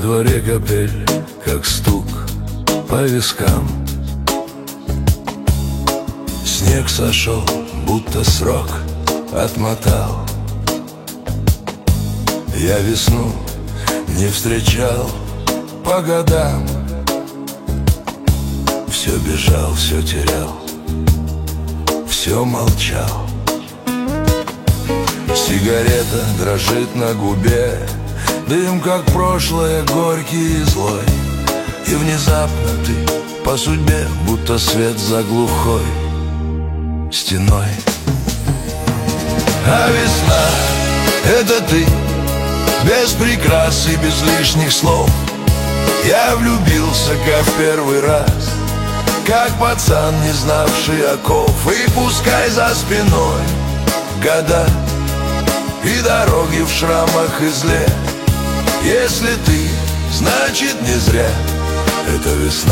дворе капель, как стук по вискам. Снег сошел, будто срок отмотал. Я весну не встречал по годам. Все бежал, все терял, все молчал. Сигарета дрожит на губе, дым, как прошлое, горький и злой. И внезапно ты по судьбе, будто свет за глухой стеной. А весна — это ты, без прикрас и без лишних слов. Я влюбился, как в первый раз, как пацан, не знавший оков. И пускай за спиной года и дороги в шрамах и зле, если ты, значит не зря. Это весна,